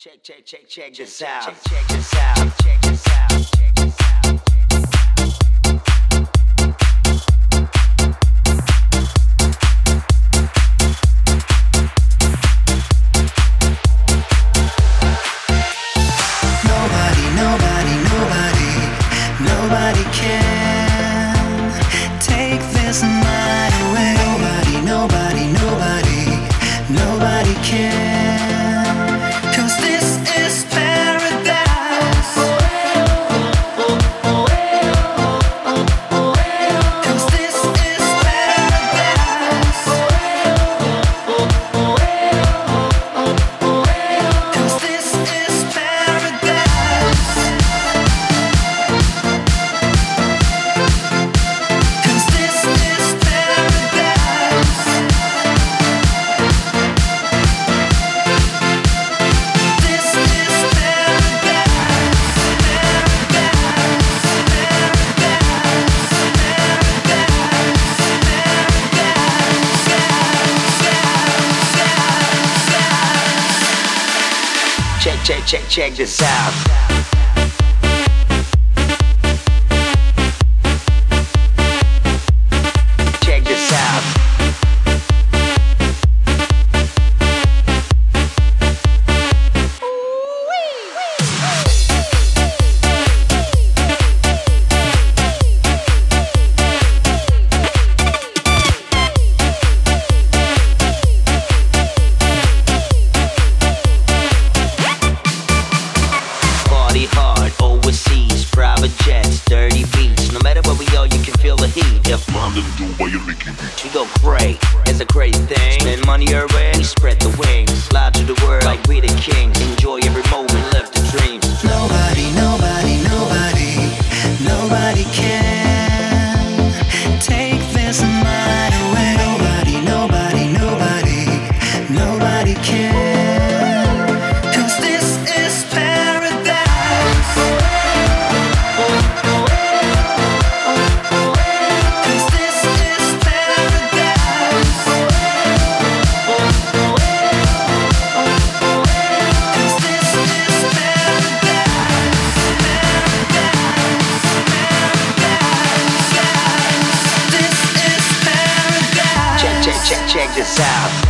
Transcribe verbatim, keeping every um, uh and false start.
Check, check, check, check this out. Check, check this out. Check, check this out. Check this out. Nobody, nobody, nobody, nobody can take this night away. Nobody, nobody, nobody, nobody can. 'Cause this is paradise. 'Cause this is paradise. 'Cause this is paradise. 'Cause this is paradise. This is Check, check, check, check this out. Check this out. Party hard, overseas, private jets, dirty beats. No matter where we go, you can feel the heat. If London Dubai you're making beats. we go great, it's a great thing. Spend money away, we spread the wings. Fly to the world like we the kings. Enjoy every moment, live the dreams. nobody, nobody, nobody, nobody can take this night away. Nobody, nobody, nobody, nobody can. 'Cause this is paradise. 'Cause this is paradise. 'Cause this is paradise. This is paradise. Check, check, check, check this out.